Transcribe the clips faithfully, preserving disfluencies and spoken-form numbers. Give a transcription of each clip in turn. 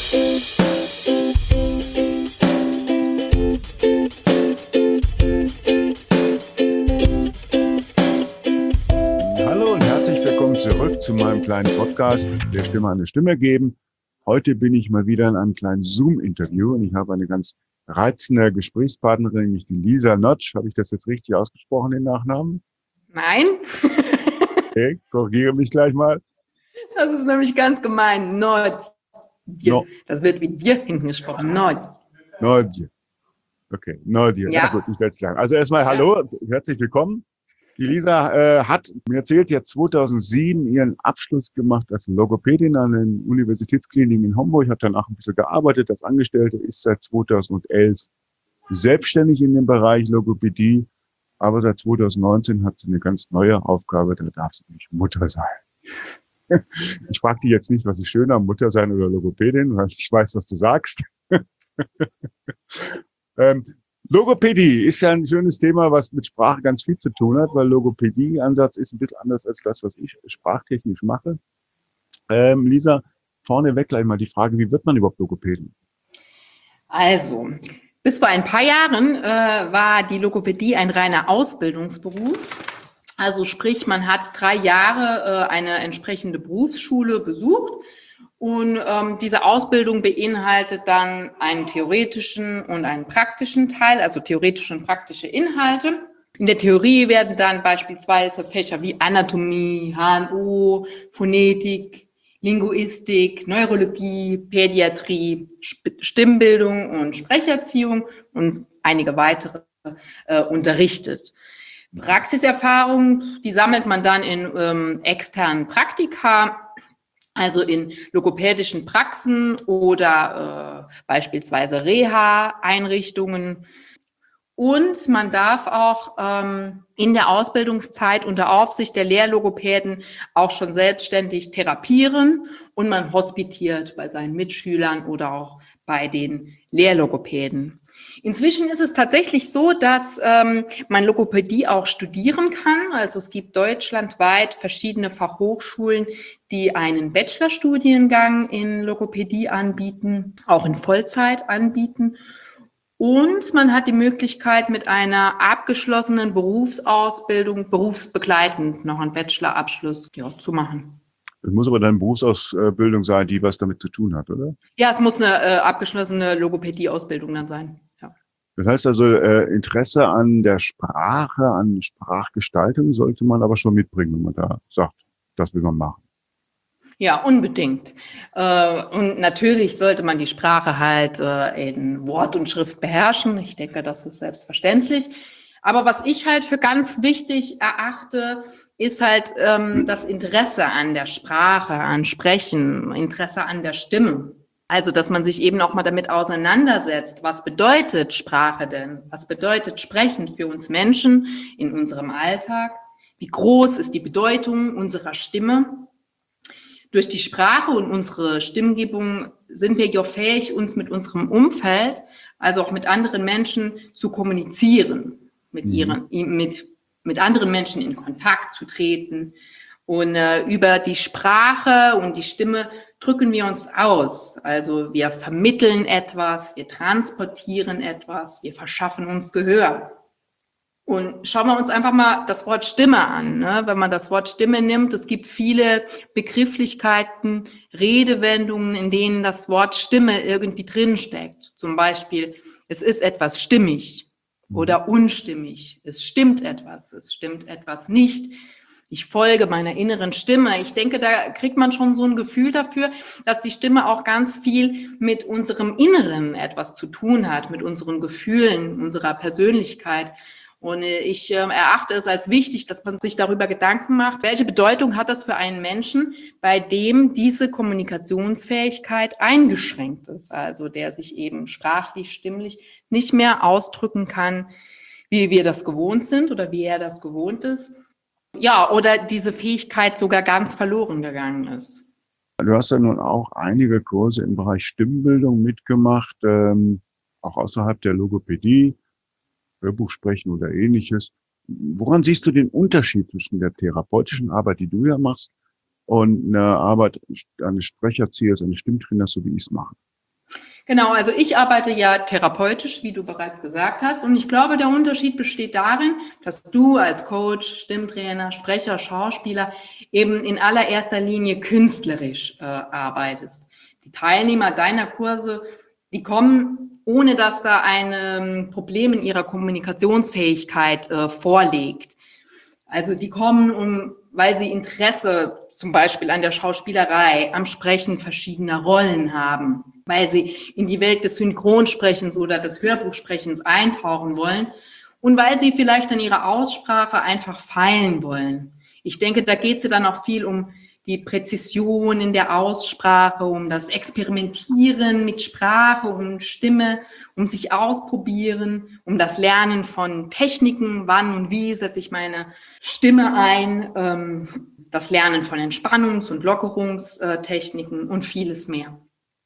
Hallo und herzlich willkommen zurück zu meinem kleinen Podcast, der Stimme eine Stimme geben. Heute bin ich mal wieder in einem kleinen Zoom-Interview und ich habe eine ganz reizende Gesprächspartnerin, nämlich die Lisa Notch. Habe ich das jetzt richtig ausgesprochen, den Nachnamen? Nein. Okay, korrigiere mich gleich mal. Das ist nämlich ganz gemein. Nord. No. Das wird wie dir hinten gesprochen. Nord. Nordje. Okay, Nordje. Ja. Ja gut, ich werde es sagen. Also erstmal hallo, ja. Herzlich willkommen. Die Lisa äh, hat mir erzählt, sie hat zweitausendsieben ihren Abschluss gemacht als Logopädin an den Universitätskliniken in Homburg, hat danach ein bisschen gearbeitet als Angestellte, ist seit zweitausendelf selbstständig in dem Bereich Logopädie, aber seit zweitausendneunzehn hat sie eine ganz neue Aufgabe, da darf sie nämlich Mutter sein. Ich frage dich jetzt nicht, was ist schöner, Mutter sein oder Logopädin, weil ich weiß, was du sagst. ähm, Logopädie ist ja ein schönes Thema, was mit Sprache ganz viel zu tun hat, weil Logopädie-Ansatz ist ein bisschen anders als das, was ich sprachtechnisch mache. Ähm, Lisa, vorneweg gleich mal die Frage, wie wird man überhaupt Logopädin? Also, bis vor ein paar Jahren äh, war die Logopädie ein reiner Ausbildungsberuf. Also sprich, man hat drei Jahre äh, eine entsprechende Berufsschule besucht. Und ähm, diese Ausbildung beinhaltet dann einen theoretischen und einen praktischen Teil, also theoretische und praktische Inhalte. In der Theorie werden dann beispielsweise Fächer wie Anatomie, H N O, Phonetik, Linguistik, Neurologie, Pädiatrie, Sp- Stimmbildung und Sprecherziehung und einige weitere äh, unterrichtet. Praxiserfahrung, die sammelt man dann in ähm, externen Praktika, also in logopädischen Praxen oder äh, beispielsweise Reha-Einrichtungen. Und man darf auch ähm, in der Ausbildungszeit unter Aufsicht der Lehrlogopäden auch schon selbstständig therapieren und man hospitiert bei seinen Mitschülern oder auch bei den Lehrlogopäden. Inzwischen ist es tatsächlich so, dass ähm, man Logopädie auch studieren kann. Also es gibt deutschlandweit verschiedene Fachhochschulen, die einen Bachelorstudiengang in Logopädie anbieten, auch in Vollzeit anbieten. Und man hat die Möglichkeit, mit einer abgeschlossenen Berufsausbildung berufsbegleitend noch einen Bachelorabschluss ja, zu machen. Es muss aber dann eine Berufsausbildung sein, die was damit zu tun hat, oder? Ja, es muss eine äh, abgeschlossene Logopädie-Ausbildung dann sein. Ja. Das heißt also, äh, Interesse an der Sprache, an Sprachgestaltung sollte man aber schon mitbringen, wenn man da sagt, das will man machen. Ja, unbedingt. Äh, und natürlich sollte man die Sprache halt äh, in Wort und Schrift beherrschen. Ich denke, das ist selbstverständlich. Aber was ich halt für ganz wichtig erachte, ist halt ähm, das Interesse an der Sprache, an Sprechen, Interesse an der Stimme. Also, dass man sich eben auch mal damit auseinandersetzt, was bedeutet Sprache denn? Was bedeutet Sprechen für uns Menschen in unserem Alltag? Wie groß ist die Bedeutung unserer Stimme? Durch die Sprache und unsere Stimmgebung sind wir ja fähig, uns mit unserem Umfeld, also auch mit anderen Menschen zu kommunizieren, mit ihren, mit, mit anderen Menschen in Kontakt zu treten. Und äh, über die Sprache und die Stimme drücken wir uns aus. Also wir vermitteln etwas, wir transportieren etwas, wir verschaffen uns Gehör. Und schauen wir uns einfach mal das Wort Stimme an. Ne? Wenn man das Wort Stimme nimmt, es gibt viele Begrifflichkeiten, Redewendungen, in denen das Wort Stimme irgendwie drinsteckt. Zum Beispiel, es ist etwas stimmig oder unstimmig. Es stimmt etwas, es stimmt etwas nicht. Ich folge meiner inneren Stimme. Ich denke, da kriegt man schon so ein Gefühl dafür, dass die Stimme auch ganz viel mit unserem Inneren etwas zu tun hat, mit unseren Gefühlen, unserer Persönlichkeit. Und ich äh, erachte es als wichtig, dass man sich darüber Gedanken macht, welche Bedeutung hat das für einen Menschen, bei dem diese Kommunikationsfähigkeit eingeschränkt ist, also der sich eben sprachlich, stimmlich nicht mehr ausdrücken kann, wie wir das gewohnt sind oder wie er das gewohnt ist. Ja, oder diese Fähigkeit sogar ganz verloren gegangen ist. Du hast ja nun auch einige Kurse im Bereich Stimmbildung mitgemacht, ähm, auch außerhalb der Logopädie. Hörbuch sprechen oder ähnliches. Woran siehst du den Unterschied zwischen der therapeutischen Arbeit, die du ja machst, und einer Arbeit eines Sprecherziehers, eines Stimmtrainers, so wie ich es mache? Genau, also ich arbeite ja therapeutisch, wie du bereits gesagt hast. Und ich glaube, der Unterschied besteht darin, dass du als Coach, Stimmtrainer, Sprecher, Schauspieler eben in allererster Linie künstlerisch äh, arbeitest. Die Teilnehmer deiner Kurse, die kommen, ohne dass da ein ähm, Problem in ihrer Kommunikationsfähigkeit äh, vorliegt. Also die kommen, um, weil sie Interesse zum Beispiel an der Schauspielerei, am Sprechen verschiedener Rollen haben, weil sie in die Welt des Synchronsprechens oder des Hörbuchsprechens eintauchen wollen und weil sie vielleicht an ihrer Aussprache einfach feilen wollen. Ich denke, da geht es ja dann auch viel um die Präzision in der Aussprache, um das Experimentieren mit Sprache, um Stimme, um sich ausprobieren, um das Lernen von Techniken, wann und wie setze ich meine Stimme ein, ähm, das Lernen von Entspannungs- und Lockerungstechniken und vieles mehr.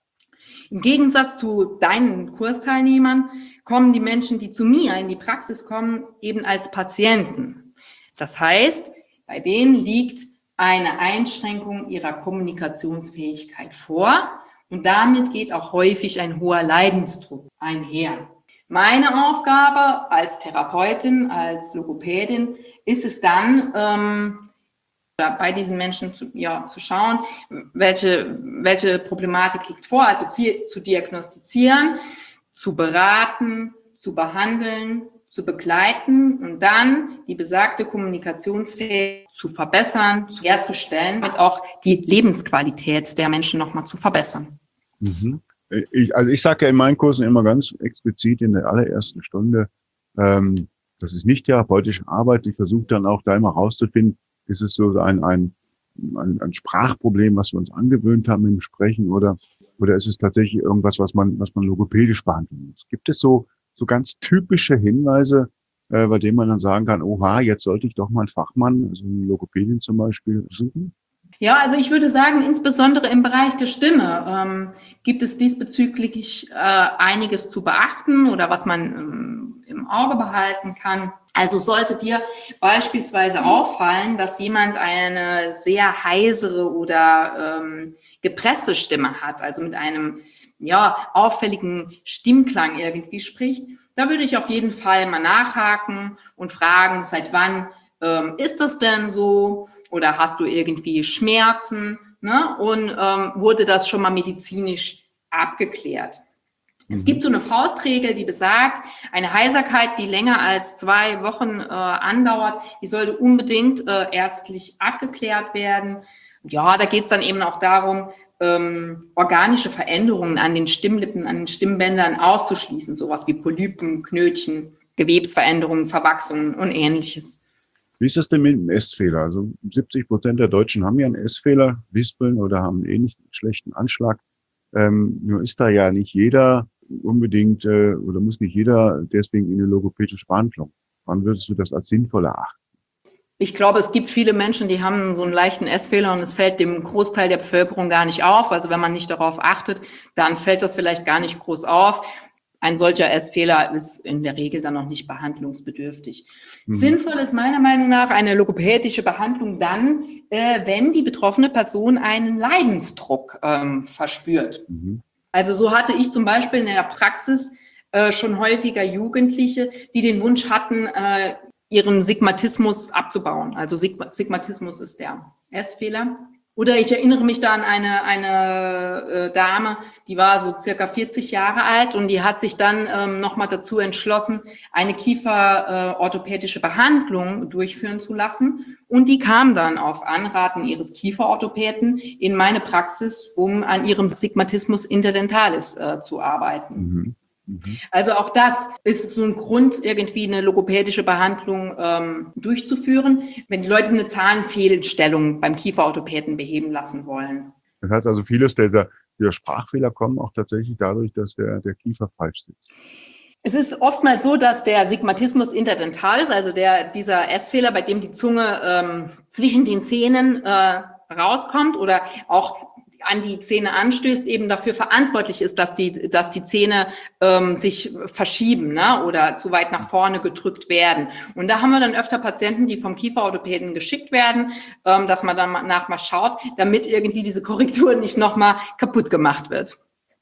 Im Gegensatz zu deinen Kursteilnehmern kommen die Menschen, die zu mir in die Praxis kommen, eben als Patienten. Das heißt, bei denen liegt eine Einschränkung ihrer Kommunikationsfähigkeit vor und damit geht auch häufig ein hoher Leidensdruck einher. Meine Aufgabe als Therapeutin, als Logopädin ist es dann, ähm, bei diesen Menschen zu, ja, zu schauen, welche, welche Problematik liegt vor, also zu, zu diagnostizieren, zu beraten, zu behandeln, zu begleiten und dann die besagte Kommunikationsfähigkeit zu verbessern, herzustellen, und auch die Lebensqualität der Menschen nochmal zu verbessern. Mhm. Ich, also ich sage ja in meinen Kursen immer ganz explizit in der allerersten Stunde, ähm, das ist nicht therapeutische Arbeit. Ich versuche dann auch da immer rauszufinden, ist es so ein, ein, ein, ein Sprachproblem, was wir uns angewöhnt haben im Sprechen, oder, oder ist es tatsächlich irgendwas, was man, was man logopädisch behandeln muss? Gibt es so, so ganz typische Hinweise, äh, bei denen man dann sagen kann, oha, jetzt sollte ich doch mal einen Fachmann, also eine Logopädin zum Beispiel, suchen? Ja, also ich würde sagen, insbesondere im Bereich der Stimme ähm, gibt es diesbezüglich äh, einiges zu beachten oder was man ähm, im Auge behalten kann. Also sollte dir beispielsweise auffallen, dass jemand eine sehr heisere oder ähm, gepresste Stimme hat, also mit einem ja auffälligen Stimmklang irgendwie spricht, da würde ich auf jeden Fall mal nachhaken und fragen, seit wann ähm, ist das denn so? Oder hast du irgendwie Schmerzen? Ne? Und ähm, wurde das schon mal medizinisch abgeklärt? Mhm. Es gibt so eine Faustregel, die besagt, eine Heiserkeit, die länger als zwei Wochen äh, andauert, die sollte unbedingt äh, ärztlich abgeklärt werden. Ja, da geht es dann eben auch darum, ähm, organische Veränderungen an den Stimmlippen, an den Stimmbändern auszuschließen, sowas wie Polypen, Knötchen, Gewebsveränderungen, Verwachsungen und Ähnliches. Wie ist das denn mit dem Essfehler? Also siebzig Prozent der Deutschen haben ja einen Essfehler, lispeln oder haben einen ähnlich schlechten Anschlag. Ähm, nur ist da ja nicht jeder unbedingt äh, oder muss nicht jeder deswegen in eine logopädische Behandlung. Wann würdest du das als sinnvoll erachten? Ich glaube, es gibt viele Menschen, die haben so einen leichten Essfehler und es fällt dem Großteil der Bevölkerung gar nicht auf. Also wenn man nicht darauf achtet, dann fällt das vielleicht gar nicht groß auf. Ein solcher Essfehler ist in der Regel dann noch nicht behandlungsbedürftig. Mhm. Sinnvoll ist meiner Meinung nach eine logopädische Behandlung dann, äh, wenn die betroffene Person einen Leidensdruck ähm, verspürt. Mhm. Also so hatte ich zum Beispiel in der Praxis äh, schon häufiger Jugendliche, die den Wunsch hatten, äh, ihren Sigmatismus abzubauen. Also Sigma- Sigmatismus ist der Essfehler. Oder ich erinnere mich da an eine, eine äh, Dame, die war so circa vierzig Jahre alt und die hat sich dann ähm, nochmal dazu entschlossen, eine kieferorthopädische äh, Behandlung durchführen zu lassen. Und die kam dann auf Anraten ihres Kieferorthopäden in meine Praxis, um an ihrem Sigmatismus interdentalis äh, zu arbeiten. Mhm. Also auch das ist so ein Grund, irgendwie eine logopädische Behandlung ähm, durchzuführen, wenn die Leute eine Zahnfehlstellung beim Kieferorthopäden beheben lassen wollen. Das heißt also, vieles der, der Sprachfehler kommen auch tatsächlich dadurch, dass der, der Kiefer falsch sitzt. Es ist oftmals so, dass der Sigmatismus interdentalis, also der, dieser Essfehler, bei dem die Zunge ähm, zwischen den Zähnen äh, rauskommt oder auch an die Zähne anstößt, eben dafür verantwortlich ist, dass die, dass die Zähne ähm, sich verschieben, ne, oder zu weit nach vorne gedrückt werden. Und da haben wir dann öfter Patienten, die vom Kieferorthopäden geschickt werden, ähm, dass man dann nach mal schaut, damit irgendwie diese Korrektur nicht nochmal kaputt gemacht wird.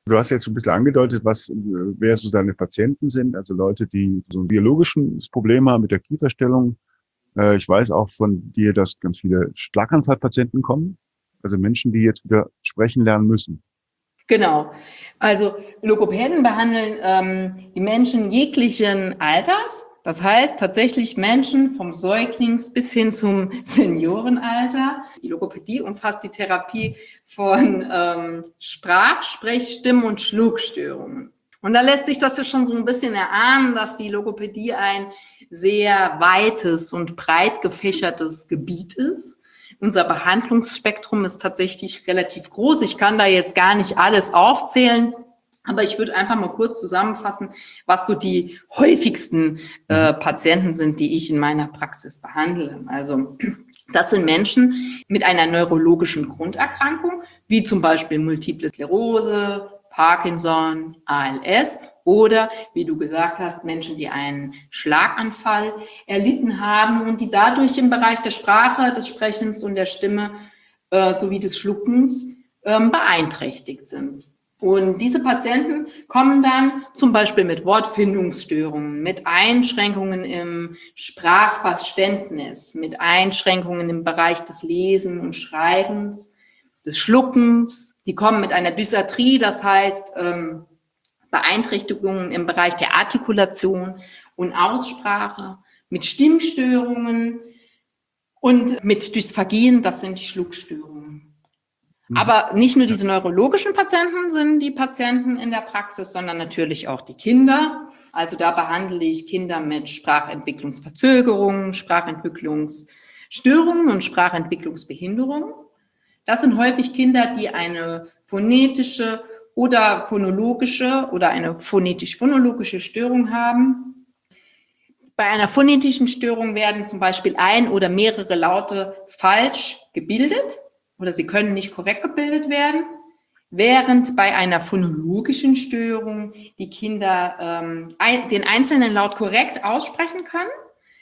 Du hast jetzt ein bisschen angedeutet, was, wer so deine Patienten sind, also Leute, die so ein biologisches Problem haben mit der Kieferstellung. Ich weiß auch von dir, dass ganz viele Schlaganfallpatienten kommen, also Menschen, die jetzt wieder sprechen lernen müssen. Genau. Also Logopäden behandeln ähm, die Menschen jeglichen Alters. Das heißt tatsächlich Menschen vom Säuglings bis hin zum Seniorenalter. Die Logopädie umfasst die Therapie von ähm, Sprach-, Sprech-, Stimm- und Schluckstörungen. Und da lässt sich das ja schon so ein bisschen erahnen, dass die Logopädie ein sehr weites und breit gefächertes Gebiet ist. Unser Behandlungsspektrum ist tatsächlich relativ groß. Ich kann da jetzt gar nicht alles aufzählen, aber ich würde einfach mal kurz zusammenfassen, was so die häufigsten äh, Patienten sind, die ich in meiner Praxis behandle. Also das sind Menschen mit einer neurologischen Grunderkrankung, wie zum Beispiel Multiple Sklerose, Parkinson, A L S oder, wie du gesagt hast, Menschen, die einen Schlaganfall erlitten haben und die dadurch im Bereich der Sprache, des Sprechens und der Stimme äh, sowie des Schluckens äh, beeinträchtigt sind. Und diese Patienten kommen dann zum Beispiel mit Wortfindungsstörungen, mit Einschränkungen im Sprachverständnis, mit Einschränkungen im Bereich des Lesen und Schreibens, des Schluckens. Die kommen mit einer Dysarthrie, das heißt ähm, Beeinträchtigungen im Bereich der Artikulation und Aussprache, mit Stimmstörungen und mit Dysphagien, das sind die Schluckstörungen. Aber nicht nur diese neurologischen Patienten sind die Patienten in der Praxis, sondern natürlich auch die Kinder. Also da behandle ich Kinder mit Sprachentwicklungsverzögerungen, Sprachentwicklungsstörungen und Sprachentwicklungsbehinderungen. Das sind häufig Kinder, die eine phonetische oder phonologische oder eine phonetisch-phonologische Störung haben. Bei einer phonetischen Störung werden zum Beispiel ein oder mehrere Laute falsch gebildet oder sie können nicht korrekt gebildet werden, während bei einer phonologischen Störung die Kinder ähm, ein, den einzelnen Laut korrekt aussprechen können,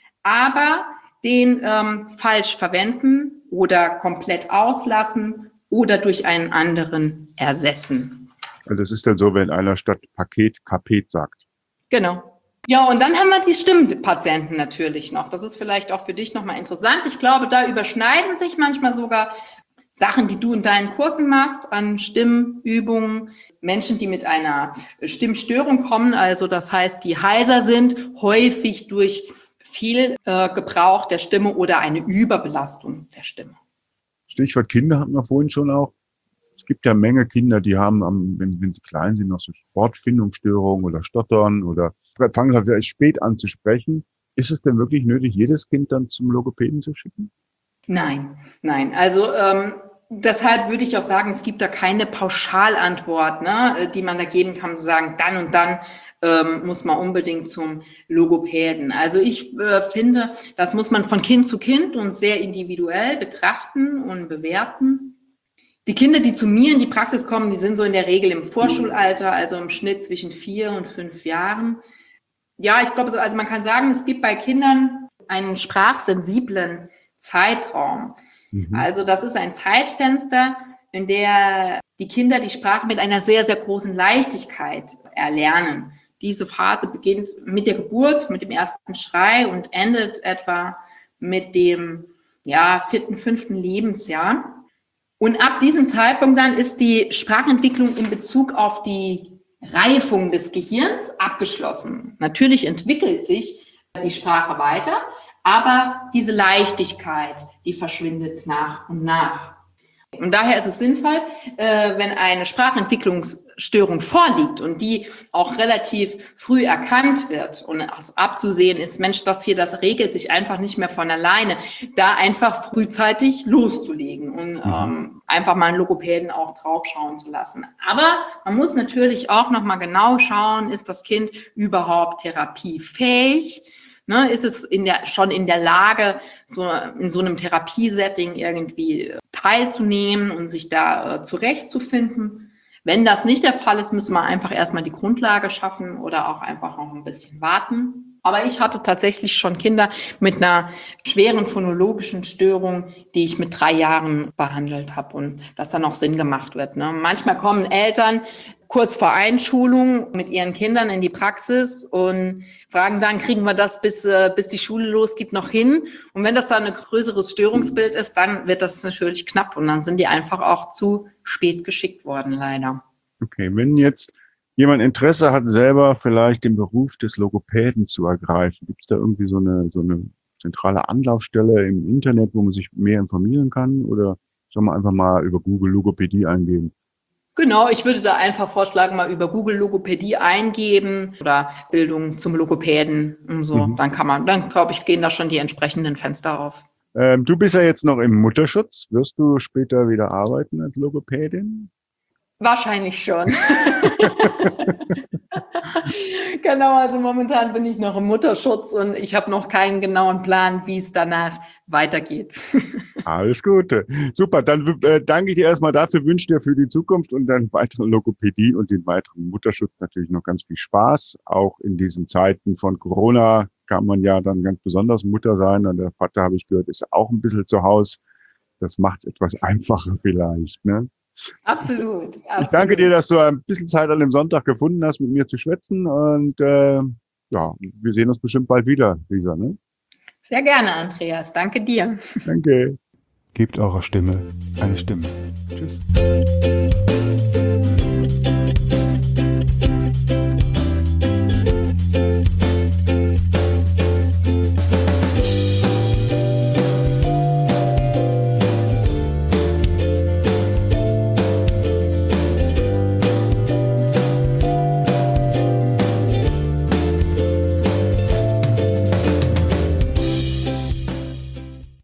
aber den ähm, falsch verwenden oder komplett auslassen oder durch einen anderen ersetzen. Also das ist dann so, wenn einer statt Paket Kapet sagt. Genau. Ja, und dann haben wir die Stimmpatienten natürlich noch. Das ist vielleicht auch für dich nochmal interessant. Ich glaube, da überschneiden sich manchmal sogar Sachen, die du in deinen Kursen machst, an Stimmübungen. Menschen, die mit einer Stimmstörung kommen, also das heißt, die heiser sind, häufig durch viel äh, Gebrauch der Stimme oder eine Überbelastung der Stimme. Stichwort Kinder hatten wir vorhin schon auch. Es gibt ja eine Menge Kinder, die haben, wenn, wenn sie klein sind, noch so Wortfindungsstörungen oder Stottern oder fangen halt vielleicht spät an zu sprechen. Ist es denn wirklich nötig, jedes Kind dann zum Logopäden zu schicken? Nein, nein. Also ähm, deshalb würde ich auch sagen, es gibt da keine Pauschalantwort, ne, die man da geben kann, zu sagen, dann und dann ähm, muss man unbedingt zum Logopäden. Also ich äh, finde, das muss man von Kind zu Kind und sehr individuell betrachten und bewerten. Die Kinder, die zu mir in die Praxis kommen, die sind so in der Regel im Vorschulalter, also im Schnitt zwischen vier und fünf Jahren. Ja, ich glaube, also man kann sagen, es gibt bei Kindern einen sprachsensiblen Zeitraum. Mhm. Also das ist ein Zeitfenster, in der die Kinder die Sprache mit einer sehr, sehr großen Leichtigkeit erlernen. Diese Phase beginnt mit der Geburt, mit dem ersten Schrei und endet etwa mit dem ja, vierten, fünften Lebensjahr. Und ab diesem Zeitpunkt dann ist die Sprachentwicklung in Bezug auf die Reifung des Gehirns abgeschlossen. Natürlich entwickelt sich die Sprache weiter, aber diese Leichtigkeit, die verschwindet nach und nach. Und daher ist es sinnvoll, wenn eine Sprachentwicklungsstörung vorliegt und die auch relativ früh erkannt wird und abzusehen ist, Mensch, das hier, das regelt sich einfach nicht mehr von alleine, da einfach frühzeitig loszulegen und mhm. ähm, einfach mal einen Logopäden auch draufschauen zu lassen. Aber man muss natürlich auch nochmal genau schauen, ist das Kind überhaupt therapiefähig? Ne, ist es in der, schon in der Lage, so in so einem Therapiesetting irgendwie teilzunehmen und sich da äh, zurechtzufinden? Wenn das nicht der Fall ist, müssen wir einfach erstmal die Grundlage schaffen oder auch einfach noch ein bisschen warten. Aber ich hatte tatsächlich schon Kinder mit einer schweren phonologischen Störung, die ich mit drei Jahren behandelt habe und das dann auch Sinn gemacht wird. Ne? Manchmal kommen Eltern kurz vor Einschulung mit ihren Kindern in die Praxis und fragen dann, kriegen wir das, bis, äh, bis die Schule losgeht, noch hin? Und wenn das dann ein größeres Störungsbild ist, dann wird das natürlich knapp und dann sind die einfach auch zu spät geschickt worden, leider. Okay, wenn jetzt jemand Interesse hat, selber vielleicht den Beruf des Logopäden zu ergreifen, gibt es da irgendwie so eine, so eine zentrale Anlaufstelle im Internet, wo man sich mehr informieren kann? Oder soll man einfach mal über Google Logopädie eingeben? Genau, ich würde da einfach vorschlagen, mal über Google Logopädie eingeben oder Bildung zum Logopäden und so. Mhm. Dann kann man, dann glaube ich, gehen da schon die entsprechenden Fenster auf. Ähm, du bist ja jetzt noch im Mutterschutz. Wirst du später wieder arbeiten als Logopädin? Wahrscheinlich schon. Genau, also momentan bin ich noch im Mutterschutz und ich habe noch keinen genauen Plan, wie es danach weitergeht. Alles Gute. Super, dann äh, danke ich dir erstmal dafür, wünsche dir für die Zukunft und dann weiteren Logopädie und den weiteren Mutterschutz natürlich noch ganz viel Spaß. Auch in diesen Zeiten von Corona kann man ja dann ganz besonders Mutter sein und der Vater, habe ich gehört, ist auch ein bisschen zu Hause. Das macht es etwas einfacher vielleicht, ne? Absolut, absolut. Ich danke dir, dass du ein bisschen Zeit an dem Sonntag gefunden hast, mit mir zu schwätzen. Und äh, ja, wir sehen uns bestimmt bald wieder, Lisa. Ne? Sehr gerne, Andreas. Danke dir. Danke. Gebt eurer Stimme eine Stimme. Tschüss.